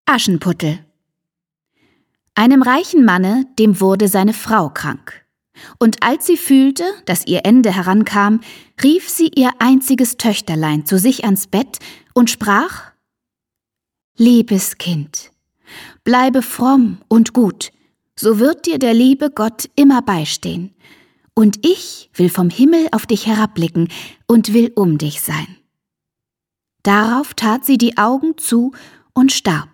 Aschenputtel. Einem reichen Manne, dem wurde seine Frau krank. Und als sie fühlte, dass ihr Ende herankam, rief sie ihr einziges Töchterlein zu sich ans Bett und sprach: »Liebes Kind, bleibe fromm und gut, so wird dir der liebe Gott immer beistehen. Und ich will vom Himmel auf dich herabblicken und will um dich sein.« Darauf tat sie die Augen zu und starb.